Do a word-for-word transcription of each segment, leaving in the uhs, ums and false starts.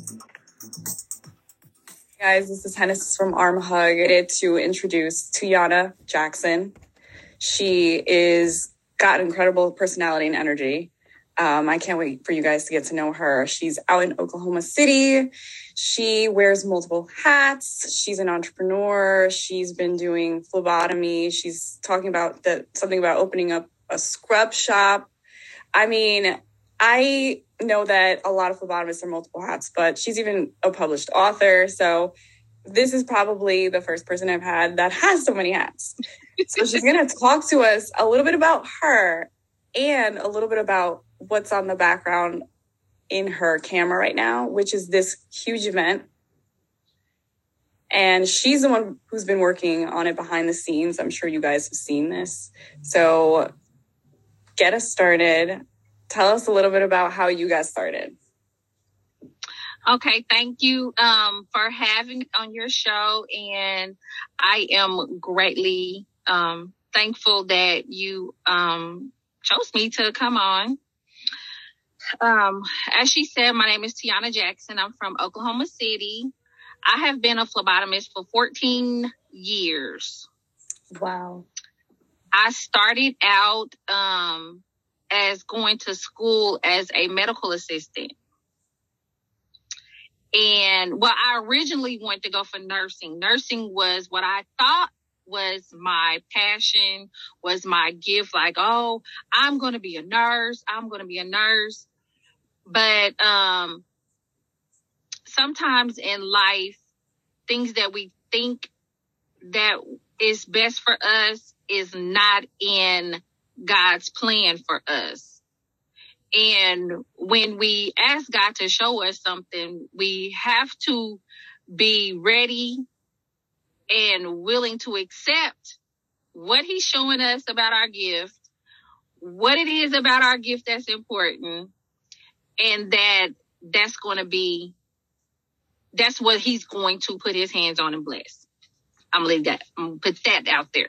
Guys, this is Hennis from Arm Hug to introduce Tiana Jackson. She is got incredible personality and energy. Um, I can't wait for you guys to get to know her. She's out in Oklahoma City. She wears multiple hats. She's an entrepreneur. She's been doing phlebotomy. She's talking about the, something about opening up a scrub shop. I mean, I know that a lot of phlebotomists are multiple hats, but she's even a published author. So this is probably the first person I've had that has so many hats. So she's going to talk to us a little bit about her and a little bit about what's on the background in her camera right now, which is this huge event. And she's the one who's been working on it behind the scenes. I'm sure you guys have seen this. So get us started. Tell us a little bit about how you got started. Okay, thank you um, for having me on your show. And I am greatly um, thankful that you um, chose me to come on. Um, as she said, my name is Tiana Jackson. I'm from Oklahoma City. I have been a phlebotomist for fourteen years. Wow. I started out um, as going to school as a medical assistant. And well, I originally wanted to go for nursing. Nursing was what I thought was my passion, was my gift. Like, oh, I'm going to be a nurse. I'm going to be a nurse. But um, sometimes in life, things that we think that is best for us is not in God's plan for us. And when we ask God to show us something, we have to be ready and willing to accept what he's showing us about our gift, what it is about our gift that's important, and that that's going to be, that's what he's going to put his hands on and bless. I'm going to leave that, I'm going to put that out there.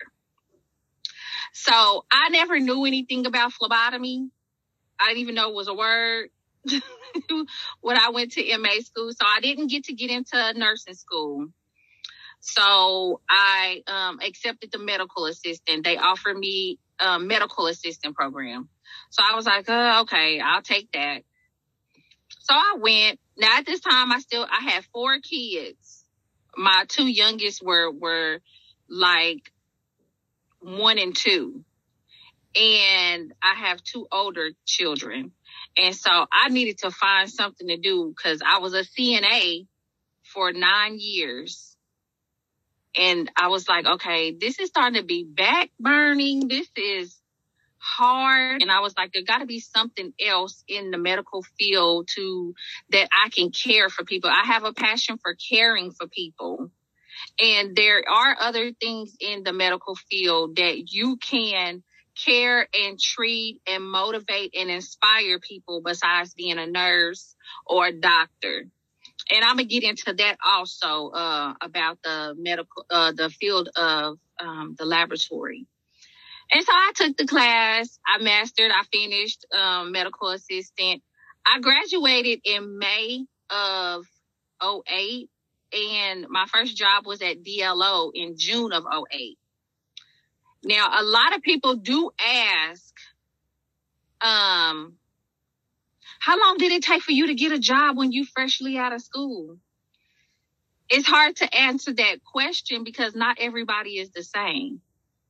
So I never knew anything about phlebotomy. I didn't even know it was a word when I went to M A school. So I didn't get to get into nursing school. So I um, accepted the medical assistant. They offered me a medical assistant program. So I was like, oh, okay, I'll take that. So I went. Now at this time, I still, I had four kids. My two youngest were, were like one and two. And I have two older children. And so I needed to find something to do because I was a C N A for nine years. And I was like, okay, this is starting to be back burning. This is hard. And I was like, there got to be something else in the medical field to that I can care for people. I have a passion for caring for people. And there are other things in the medical field that you can care and treat and motivate and inspire people besides being a nurse or a doctor. And I'm going to get into that also uh, about the medical, uh, the field of um, the laboratory. And so I took the class. I mastered. I finished um, medical assistant. I graduated in May of oh eight. And my first job was at D L O in June of oh eight. Now, a lot of people do ask, um, how long did it take for you to get a job when you freshly out of school? It's hard to answer that question because not everybody is the same.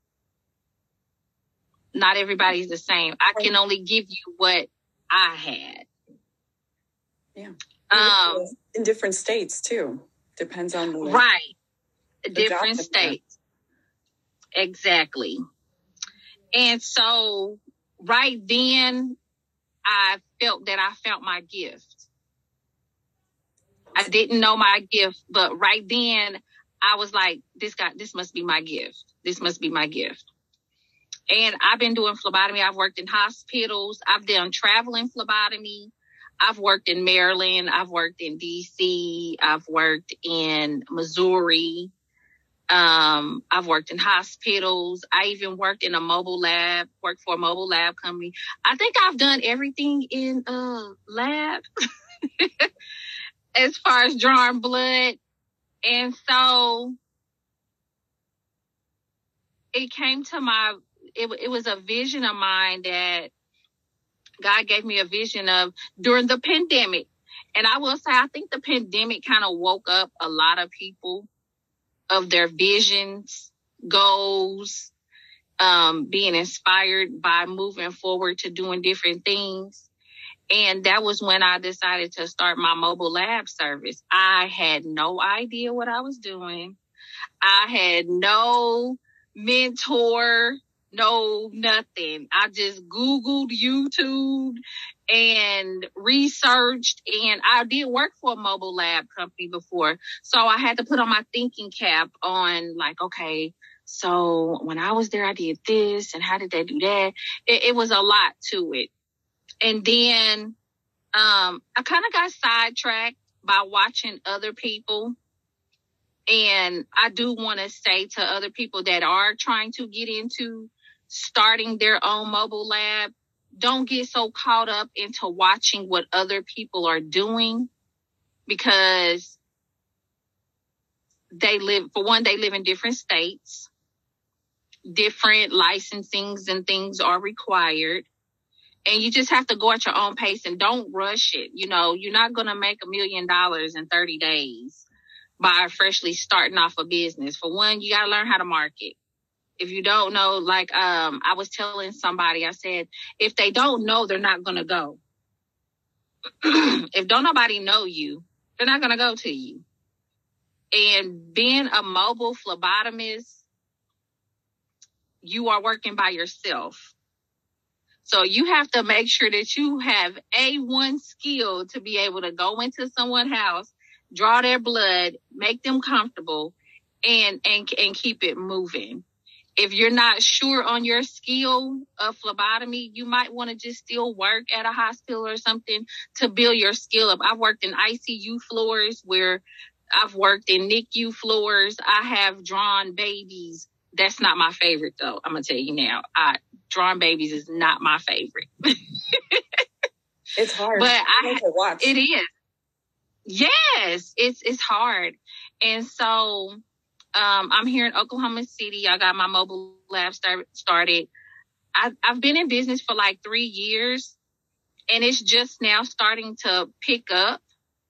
Not everybody is the same. I can only give you what I had. Yeah. Um, in different states too. Depends on the right. the Different states. Exactly. And so right then I felt that I found my gift. I didn't know my gift, but right then I was like, this guy, this must be my gift. This must be my gift. And I've been doing phlebotomy. I've worked in hospitals. I've done traveling phlebotomy. I've worked in Maryland. I've worked in D C. I've worked in Missouri. Um, I've worked in hospitals. I even worked in a mobile lab, worked for a mobile lab company. I think I've done everything in a lab. as far as drawing blood. And so it came to my, it, it was a vision of mine that God gave me a vision of during the pandemic. And I will say, I think the pandemic kind of woke up a lot of people of their visions, goals, um, being inspired by moving forward to doing different things. And that was when I decided to start my mobile lab service. I had no idea what I was doing. I had no mentor, no nothing. I just Googled, YouTube, and researched. And I did work for a mobile lab company before. So I had to put on my thinking cap on like, okay, so when I was there, I did this. And how did they do that? It, it was a lot to it. And then um, I kind of got sidetracked by watching other people. And I do want to say to other people that are trying to get into starting their own mobile lab, don't get so caught up into watching what other people are doing, because they live, for one, they live in different states. Different licensings and things are required. And you just have to go at your own pace and don't rush it. You know, you're not going to make a million dollars in thirty days by freshly starting off a business. For one, you got to learn how to market. If you don't know, like um, I was telling somebody, I said, if they don't know, they're not going to go. If don't nobody know you, they're not going to go to you. And being a mobile phlebotomist, you are working by yourself. So you have to make sure that you have A one skill to be able to go into someone's house, draw their blood, make them comfortable, and, and, and keep it moving. If you're not sure on your skill of phlebotomy, you might want to just still work at a hospital or something to build your skill up. I've worked in I C U floors where I've worked in N I C U floors. I have drawn babies. That's not my favorite, though. I'm going to tell you now. I, drawing babies is not my favorite. It's hard. But I, to watch. It is. Yes, it's it's hard. And so um, I'm here in Oklahoma City. I got my mobile lab start, started. I, I've been in business for like three years, and it's just now starting to pick up.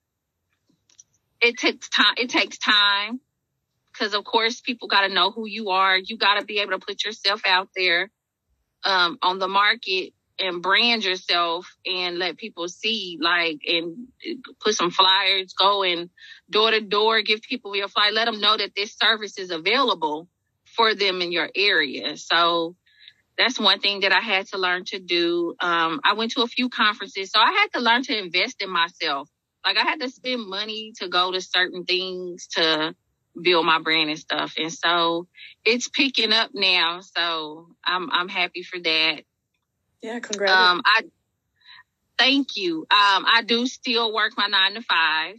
It takes time. It takes time. Because, of course, people got to know who you are. You got to be able to put yourself out there um, on the market and brand yourself and let people see, like, and put some flyers, go and door to door, give people your flyer, let them know that this service is available for them in your area. So that's one thing that I had to learn to do. Um, I went to a few conferences, so I had to learn to invest in myself. Like, I had to spend money to go to certain things to build my brand and stuff. And so it's picking up now. So I'm, I'm happy for that. Yeah. Congratulations. Um, I, thank you. Um, I do still work my nine to five.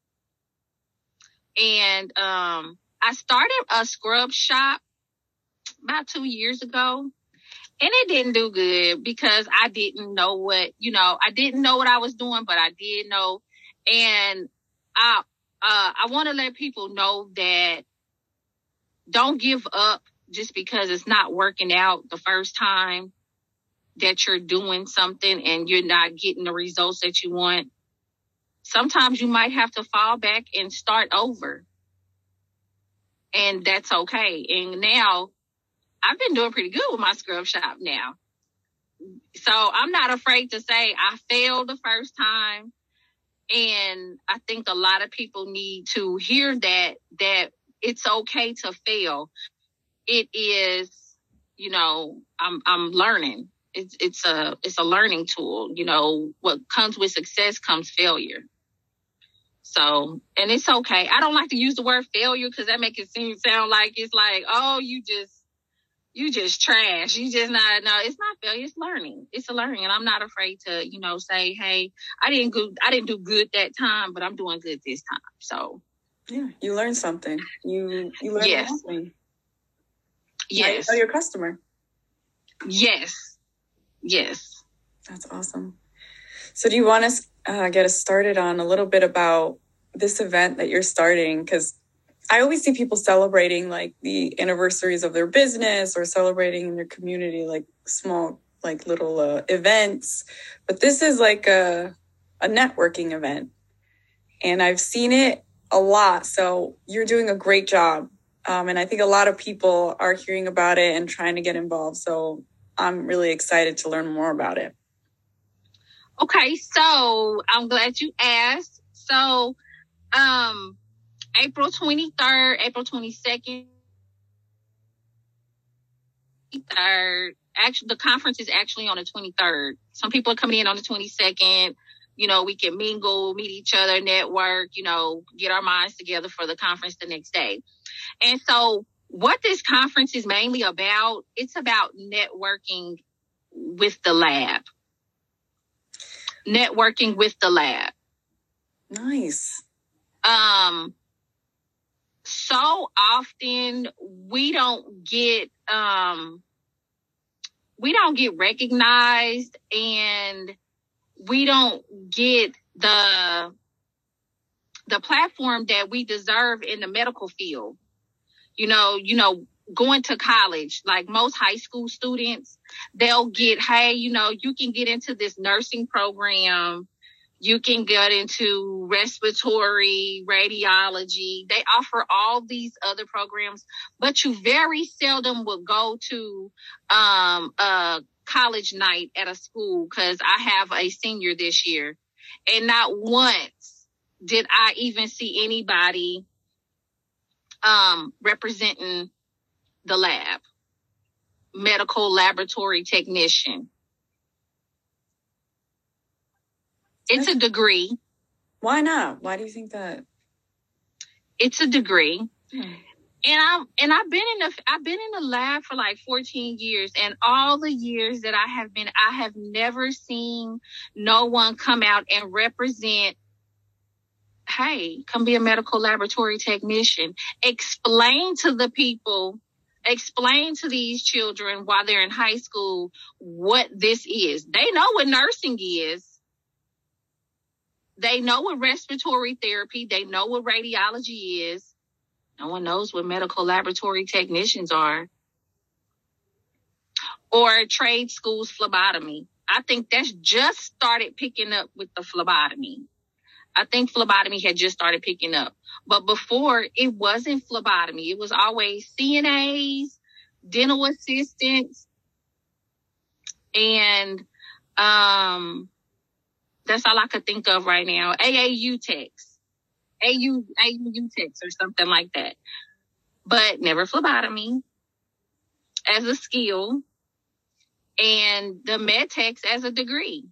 And, um, I started a scrub shop about two years ago, and it didn't do good because I didn't know what, you know, I didn't know what I was doing, but I did know. And I, Uh, I want to let people know that don't give up just because it's not working out the first time that you're doing something and you're not getting the results that you want. Sometimes you might have to fall back and start over. And that's okay. And now I've been doing pretty good with my scrub shop now. So I'm not afraid to say I failed the first time. And I think a lot of people need to hear that, that it's okay to fail. It is, you know, I'm, I'm learning. It's, it's a, it's a learning tool. You know, what comes with success comes failure. So, and it's okay. I don't like to use the word failure because that makes it seem, sound like it's like, oh, you just, you just trash. You just not, no, it's not failure. It's learning. It's a learning. And I'm not afraid to, you know, say, hey, I didn't go, I didn't do good that time, but I'm doing good this time. So. Yeah. You learn something. You, you learn yes. something. Yes. Now you know your customer. Yes. Yes. That's awesome. So do you want to uh, get us started on a little bit about this event that you're starting, because I always see people celebrating like the anniversaries of their business or celebrating in their community, like small, like little uh, events. But this is like a, a networking event. And I've seen it a lot. So you're doing a great job. Um, and I think a lot of people are hearing about it and trying to get involved. So I'm really excited to learn more about it. Okay, so I'm glad you asked. So um, April twenty-third, April twenty-second, third. Actually, the conference is actually on the twenty-third. Some people are coming in on the twenty-second. You know, we can mingle, meet each other, network, you know, get our minds together for the conference the next day. And so what this conference is mainly about, it's about networking with the lab. Networking with the lab. Nice. Um, so often we don't get, um, we don't get recognized, and we don't get the, the platform that we deserve in the medical field. You know, you know, going to college, like most high school students, they'll get, hey, you know, you can get into this nursing program. You can get into respiratory, radiology. They offer all these other programs, but you very seldom will go to um, a college night at a school, because I have a senior this year, and not once did I even see anybody um, representing the lab, medical laboratory technician. It's a degree. Why not? Why do you think that? It's a degree. Hmm. And I'm and I've been in the I've been in the lab for like fourteen years, and all the years that I have been, I have never seen no one come out and represent, hey, come be a medical laboratory technician. Explain to the people, explain to these children while they're in high school what this is. They know what nursing is. They know what respiratory therapy, they know what radiology is. No one knows what medical laboratory technicians are. Or trade schools phlebotomy. I think that's just started picking up with the phlebotomy. I think phlebotomy had just started picking up. But before, it wasn't phlebotomy. It was always C N As, dental assistants, and um, that's all I could think of right now. A A U techs. A U, A U techs or something like that. But never phlebotomy as a skill, and the med techs as a degree.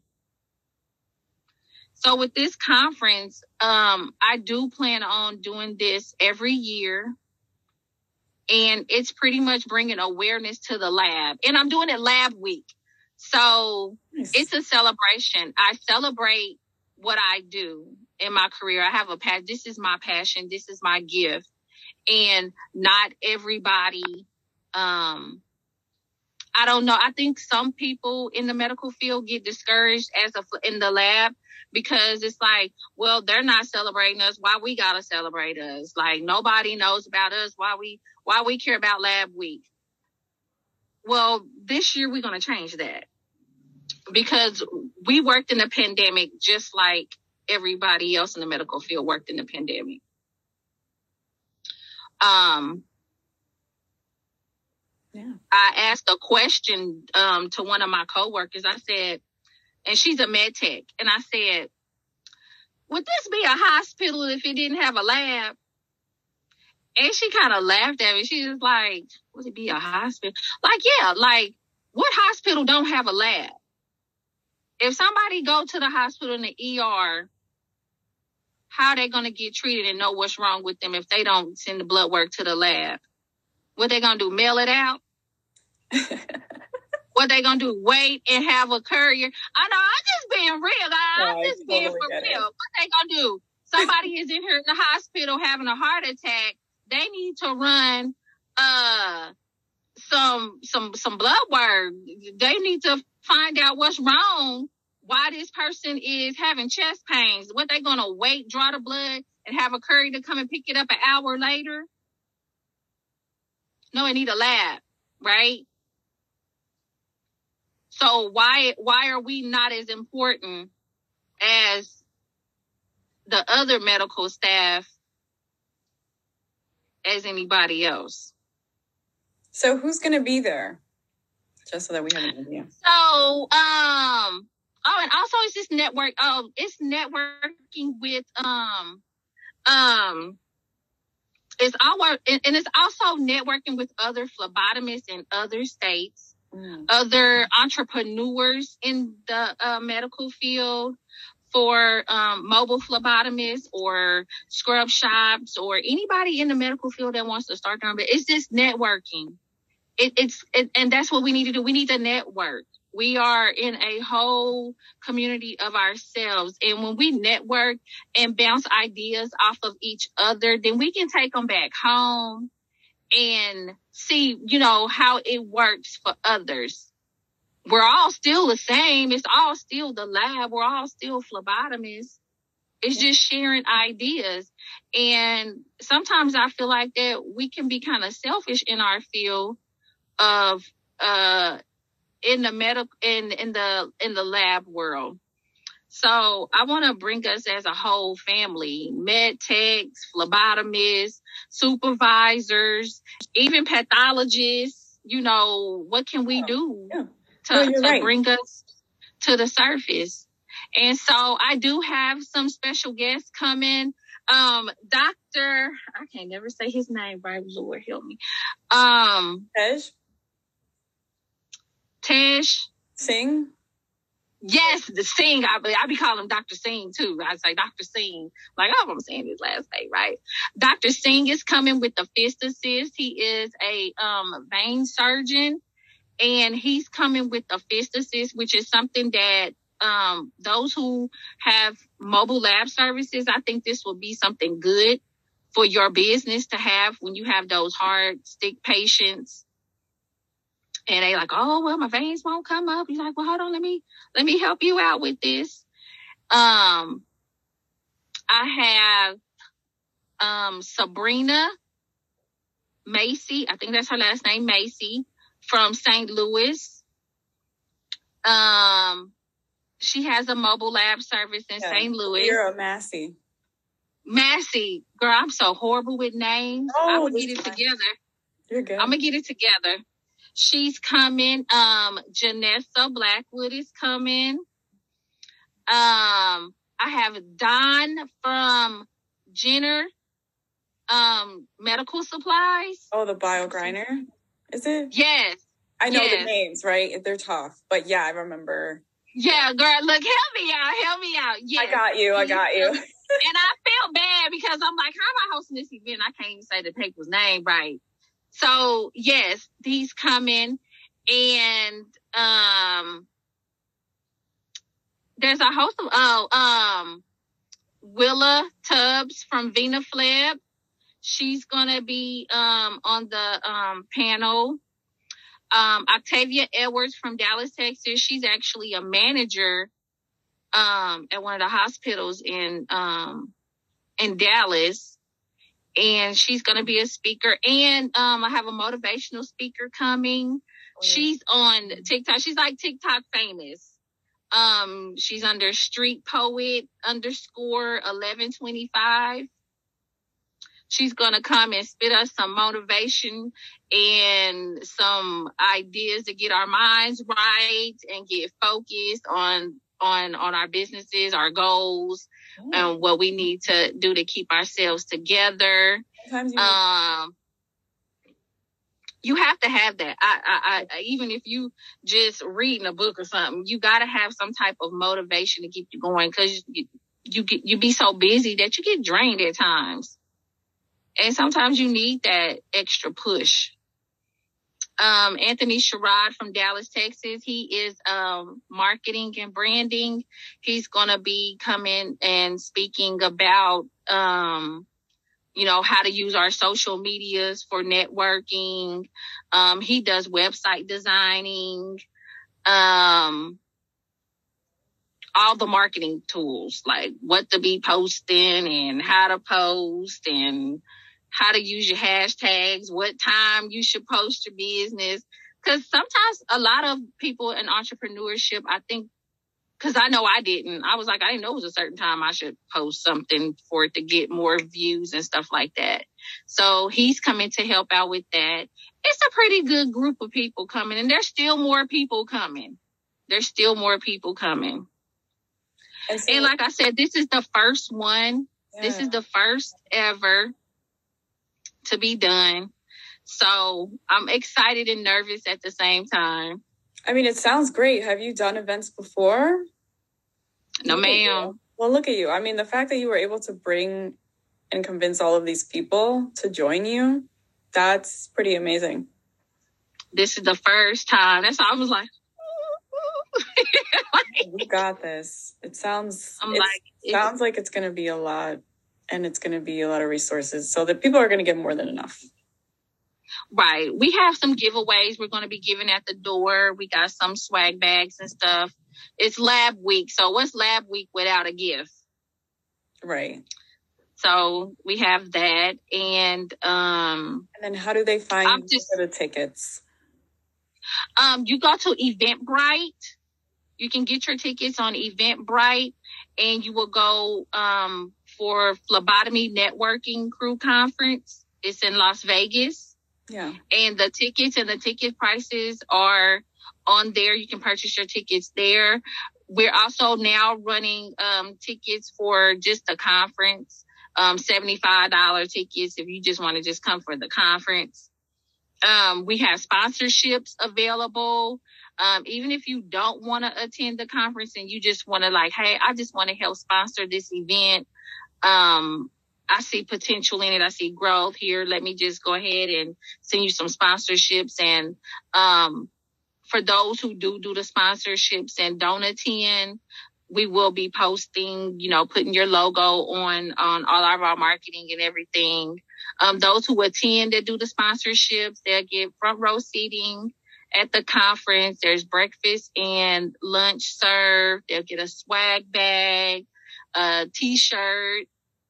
So with this conference, um, I do plan on doing this every year. And it's pretty much bringing awareness to the lab. And I'm doing it lab week. So nice. It's a celebration. I celebrate what I do in my career. I have a passion. This is my passion. This is my gift. And not everybody, um, I don't know. I think some people in the medical field get discouraged as a, in the lab, because it's like, well, they're not celebrating us. Why we gotta celebrate us? Like, nobody knows about us. Why we, why we care about lab week? Well, this year we're going to change that, because we worked in the pandemic just like everybody else in the medical field worked in the pandemic. Um, yeah. I asked a question um, to one of my coworkers. I said, and she's a med tech, and I said, would this be a hospital if it didn't have a lab? And she kind of laughed at me. She was like, would it be a hospital? Like, yeah, like, what hospital don't have a lab? If somebody go to the hospital in the E R, how are they going to get treated and know what's wrong with them if they don't send the blood work to the lab? What they going to do, mail it out? What they going to do, wait and have a courier? I know, I'm just being real. I, I'm just being totally for real. It. What they going to do? Somebody is in here in the hospital having a heart attack. They need to run uh, some some some blood work. They need to find out what's wrong, why this person is having chest pains. What they going to wait, draw the blood, and have a courier to come and pick it up an hour later? No, I need a lab, right? So why why are we not as important as the other medical staff as anybody else? So who's going to be there? Just so that we have an idea. So, um, oh, and also it's this network. Oh, it's networking with, um, um, it's our, and, and it's also networking with other phlebotomists in other states, mm. other entrepreneurs in the uh, medical field for um, mobile phlebotomists or scrub shops or anybody in the medical field that wants to start their own. But it's just networking. It, it's it, and that's what we need to do. We need to network. We are in a whole community of ourselves. And when we network and bounce ideas off of each other, then we can take them back home and see, you know, how it works for others. We're all still the same. It's all still the lab. We're all still phlebotomists. It's just sharing ideas. And sometimes I feel like that we can be kind of selfish in our field of uh in the medical in in the in the lab world. So I want to bring us as a whole family, med techs, phlebotomists, supervisors, even pathologists. You know, what can we do yeah. to, no, to right. bring us to the surface? And so I do have some special guests coming. Um, Doctor, I can't never say his name right. Lord help me. Um, Tej? Tej Singh? Yes, the Singh. I be, I be calling him Doctor Singh too. I say Doctor Singh. Like, oh, I'm saying his last name, right? Doctor Singh is coming with the fist assist. He is a um, vein surgeon, and he's coming with the fist assist, which is something that um, those who have mobile lab services, I think this will be something good for your business to have when you have those hard stick patients. And they like, oh, well, my veins won't come up. He's like, well, hold on, let me let me help you out with this. Um, I have um, Sabrina Macy. I think that's her last name, Macy, from Saint Louis. Um, she has a mobile lab service in yeah, Saint Louis. You're a Massey. Massey, girl, I'm so horrible with names. Oh, I will get it together. You're good. I'm gonna get it together. She's coming. Um, Janessa Blackwood is coming. Um, I have Don from Jenner um, Medical Supplies. Oh, the bio grinder, is it? Yes. I know yes. the names, right? They're tough, but yeah, I remember. Yeah, girl, look, help me out, help me out. Yes. I got you, I got you. And I feel bad because I'm like, how am I hosting this event? I can't even say the people's name right. So, yes, he's coming. And um, there's a host of, oh, um, Willa Tubbs from Vena Fleb. She's going to be um, on the um, panel. Um, Octavia Edwards from Dallas, Texas. She's actually a manager um, at one of the hospitals in um, in Dallas. And she's going to be a speaker. And um, I have a motivational speaker coming. Oh, yeah. She's on TikTok. She's like TikTok famous. Um, she's under Street Poet underscore eleven twenty-five. She's going to come and spit us some motivation and some ideas to get our minds right and get focused on on on our businesses, our goals, Ooh. And what we need to do to keep ourselves together. You, um, you have to have that. I, I, I, even if you just reading a book or something, you got to have some type of motivation to keep you going because you, you get you be so busy that you get drained at times, and sometimes you need that extra push. Um, Anthony Sherrod from Dallas, Texas. He is um, marketing and branding. He's going to be coming and speaking about, um, you know, how to use our social medias for networking. Um, he does website designing. Um, all the marketing tools, like what to be posting and how to post and how to use your hashtags, what time you should post your business. Because sometimes a lot of people in entrepreneurship, I think, because I know I didn't. I was like, I didn't know it was a certain time I should post something for it to get more views and stuff like that. So he's coming to help out with that. It's a pretty good group of people coming, and there's still more people coming. There's still more people coming. And, so, and like I said, this is the first one. Yeah. This is the first ever to be done. So I'm excited and nervous at the same time. I mean, it sounds great. Have you done events before? No, ma'am. Well, look at you. I mean, the fact that you were able to bring and convince all of these people to join you, that's pretty amazing. This is the first time. That's why I was like, you got this. It sounds, I'm like, it sounds like it's going to be a lot, and it's going to be a lot of resources. So that people are going to get more than enough. Right. We have some giveaways we're going to be giving at the door. We got some swag bags and stuff. It's lab week. So what's lab week without a gift? Right. So we have that. And um and then how do they find just, the tickets? Um, you go to Eventbrite. You can get your tickets on Eventbrite, and you will go um for Phlebotomy Networking Crew Conference. It's in Las Vegas. Yeah. And the tickets and the ticket prices are on there. You can purchase your tickets there. We're also now running um, tickets for just the conference, um, seventy-five dollars tickets if you just want to just come for the conference. Um, we have sponsorships available. Um, even if you don't want to attend the conference and you just want to like, hey, I just want to help sponsor this event. Um, I see potential in it. I see growth here. Let me just go ahead and send you some sponsorships. And um, for those who do do the sponsorships and don't attend, we will be posting, you know, putting your logo on, on all of our marketing and everything. Um, those who attend that do the sponsorships, they'll get front row seating at the conference. There's breakfast and lunch served. They'll get a swag bag, a t-shirt.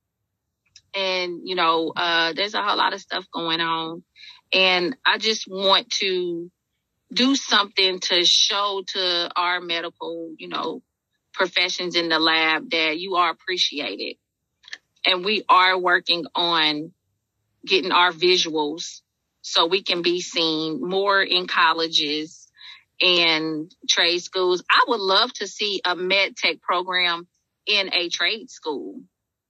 And, you know, uh, there's a whole lot of stuff going on. And I just want to do something to show to our medical, you know, professions in the lab that you are appreciated. And we are working on getting our visuals so we can be seen more in colleges and trade schools. I would love to see a med tech program in a trade school.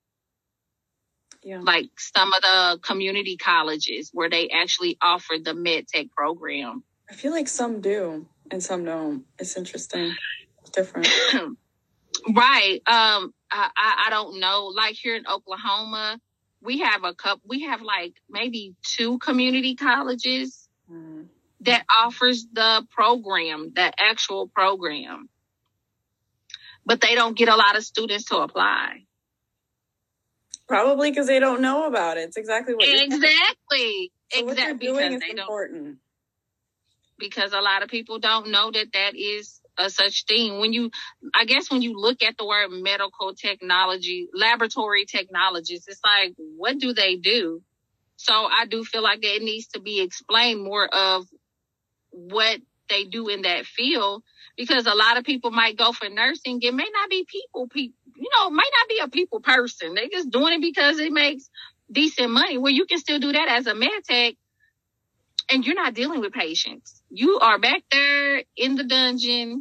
Yeah. Like some of the community colleges where they actually offer the med tech program. I feel like some do and some don't. It's interesting. It's different. Right. Um, I, I, I don't know. Like here in Oklahoma, we have a couple, we have like maybe two community colleges mm. that offers the program, the actual program. But they don't get a lot of students to apply. Probably because they don't know about it. It's exactly what you're exactly. So exactly. What you're doing is they important. Don't, because a lot of people don't know that that is a such thing. When you, I guess, when you look at the word medical technology, laboratory technologists, it's like, what do they do? So I do feel like it needs to be explained more of what they do in that field, because a lot of people might go for nursing. It may not be people, people, you know, might not be a people person. They just doing it because it makes decent money. Well, you can still do that as a med tech, and you're not dealing with patients. You are back there in the dungeon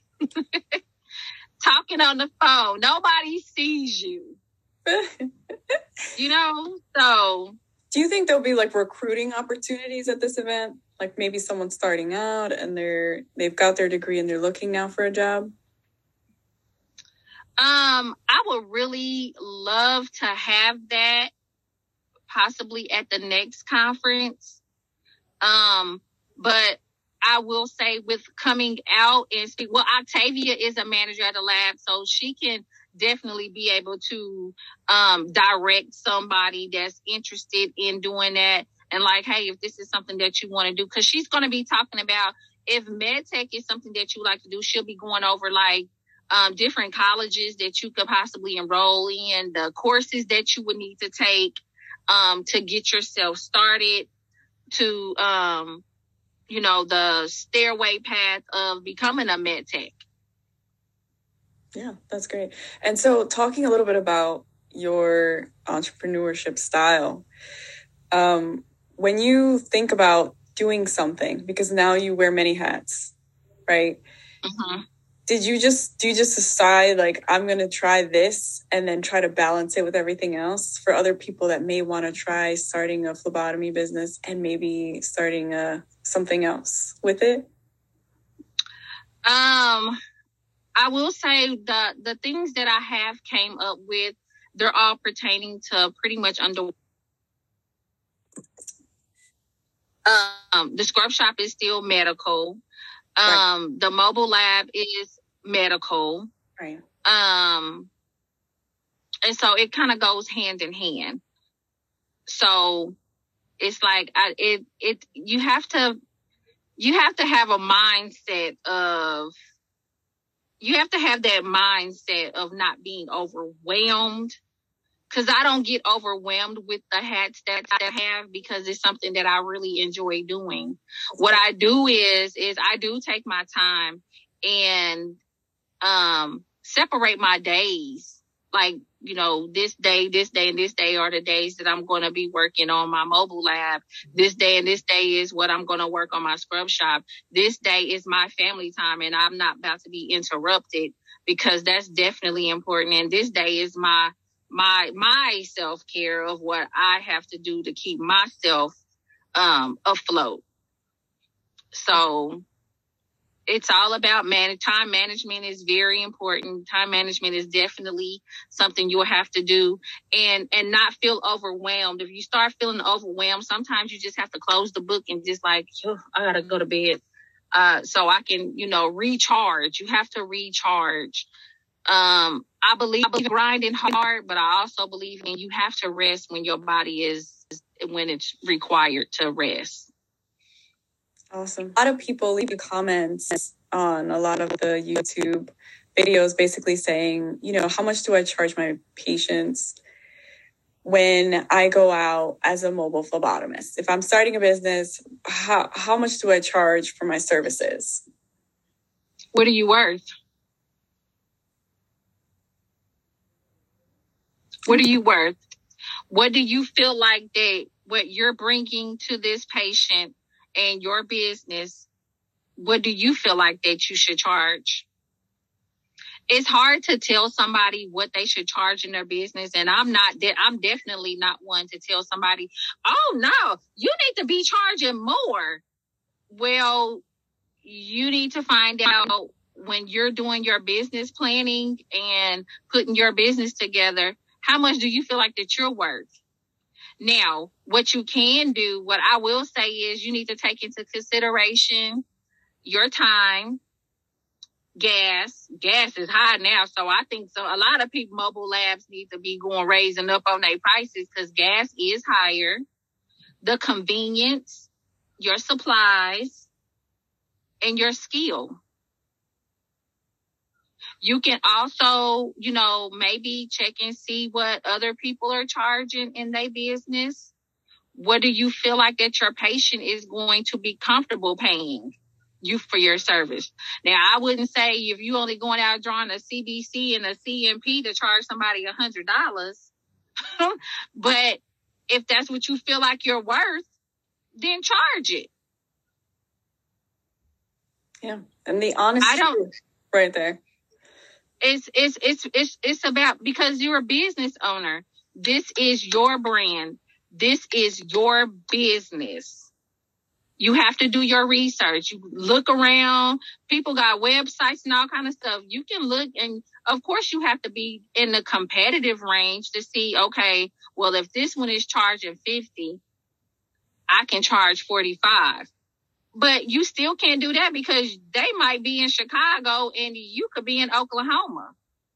talking on the phone. Nobody sees you. You know, so. Do you think there'll be like recruiting opportunities at this event? Like maybe someone starting out and they're, they've got their degree and they're looking now for a job? Um, I would really love to have that possibly at the next conference. Um, but I will say with coming out and speak, well, Octavia is a manager at the lab, so she can definitely be able to um, direct somebody that's interested in doing that. And like, hey, if this is something that you want to do, because she's going to be talking about if med tech is something that you like to do, she'll be going over like um, different colleges that you could possibly enroll in, the courses that you would need to take um, to get yourself started, to, um, you know, the stairway path of becoming a med tech. Yeah, that's great. And so talking a little bit about your entrepreneurship style, um, when you think about doing something, because now you wear many hats, right? Mm-hmm. Did you just, do you just decide like, I'm going to try this and then try to balance it with everything else for other people that may want to try starting a phlebotomy business and maybe starting a, something else with it? Um, I will say the, the things that I have came up with, they're all pertaining to pretty much under, um, the scrub shop is still medical. Um, right. The mobile lab is medical. Right. Um, and so it kind of goes hand in hand. So it's like, I, it, it, you have to, you have to have a mindset of, you have to have that mindset of not being overwhelmed. Cause I don't get overwhelmed with the hats that I have because it's something that I really enjoy doing. What I do is, is I do take my time and, um, separate my days. Like, you know, this day, this day, and this day are the days that I'm going to be working on my mobile lab. This day and this day is what I'm going to work on my scrub shop. This day is my family time and I'm not about to be interrupted because that's definitely important. And this day is my, my, my self-care of what I have to do to keep myself, um, afloat. So it's all about man- time management is very important. Time management is definitely something you'll have to do and, and not feel overwhelmed. If you start feeling overwhelmed, sometimes you just have to close the book and just like, oh, I gotta go to bed. Uh, so I can, you know, recharge. You have to recharge. Um, I believe in grinding hard, but I also believe in you have to rest when your body is, when it's required to rest. Awesome. A lot of people leave comments on a lot of the YouTube videos basically saying, you know, how much do I charge my patients when I go out as a mobile phlebotomist? If I'm starting a business, how, how much do I charge for my services? What are you worth? What are you worth? What do you feel like that what you're bringing to this patient and your business, what do you feel like that you should charge? It's hard to tell somebody what they should charge in their business. And I'm not, de- I'm definitely not one to tell somebody, oh no, you need to be charging more. Well, you need to find out when you're doing your business planning and putting your business together, how much do you feel like that you're worth? Now, what you can do, what I will say is you need to take into consideration your time, gas. Gas is high now. So I think so. A lot of people, mobile labs need to be going raising up on their prices because gas is higher. The convenience, your supplies, and your skill. You can also, you know, maybe check and see what other people are charging in their business. What do you feel like that your patient is going to be comfortable paying you for your service? Now, I wouldn't say if you only going out drawing a C B C and a C M P to charge somebody a hundred dollars, but if that's what you feel like you're worth, then charge it. Yeah, and the honest I don't, truth right there. It's, it's, it's, it's, it's about, because you're a business owner. This is your brand. This is your business. You have to do your research. You look around. People got websites and all kind of stuff. You can look, and of course you have to be in the competitive range to see, okay, well, if this one is charging fifty, I can charge forty-five. But you still can't do that because they might be in Chicago and you could be in Oklahoma.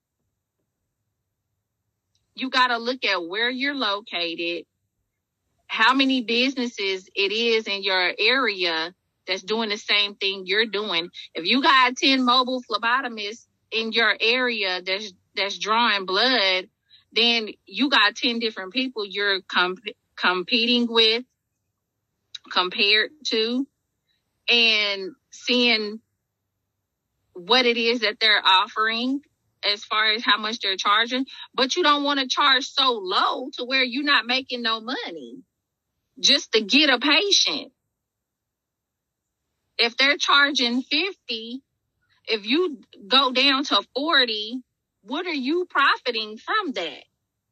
You got to look at where you're located, how many businesses it is in your area that's doing the same thing you're doing. If you got ten mobile phlebotomists in your area that's that's drawing blood, then you got ten different people you're comp- competing with, compared to, and seeing what it is that they're offering as far as how much they're charging. But you don't want to charge so low to where you're not making no money just to get a patient. If they're charging fifty, if you go down to forty, what are you profiting from that?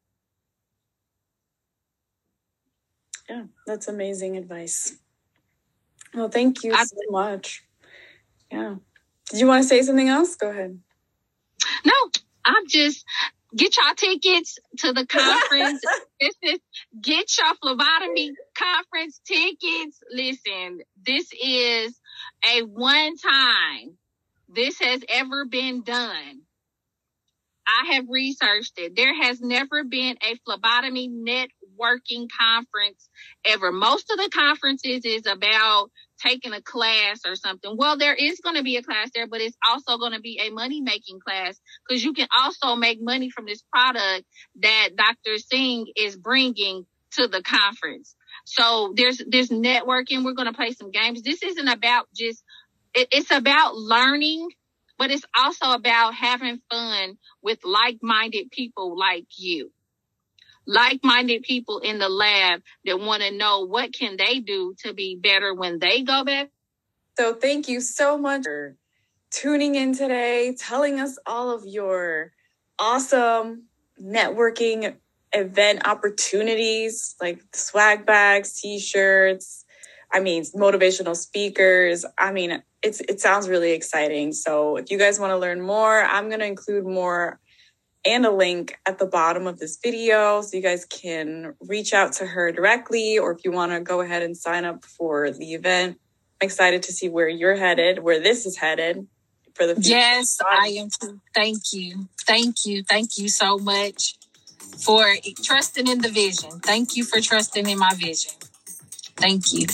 Yeah, that's amazing advice. Well, thank you I, so much. Yeah. Did you want to say something else? Go ahead. No, I'm just, get your tickets to the conference. This is, get your phlebotomy conference tickets. Listen, this is a one time this has ever been done. I have researched it. There has never been a phlebotomy networking conference ever. Most of the conferences is about taking a class or something. Well, there is going to be a class there, but it's also going to be a money-making class, because you can also make money from this product that Doctor Singh is bringing to the conference. So there's there's networking. We're going to play some games. This isn't about just, it, it's about learning, but it's also about having fun with like-minded people like you. Like-minded people in the lab that want to know what can they do to be better when they go back. So thank you so much for tuning in today, telling us all of your awesome networking event opportunities, like swag bags, t-shirts, I mean, motivational speakers. I mean, it's it sounds really exciting. So if you guys want to learn more, I'm going to include more and a link at the bottom of this video so you guys can reach out to her directly, or if you want to go ahead and sign up for the event. I'm excited to see where you're headed, where this is headed for the future. Yes, I am too. Thank you. Thank you. Thank you so much for trusting in the vision. Thank you for trusting in my vision. Thank you.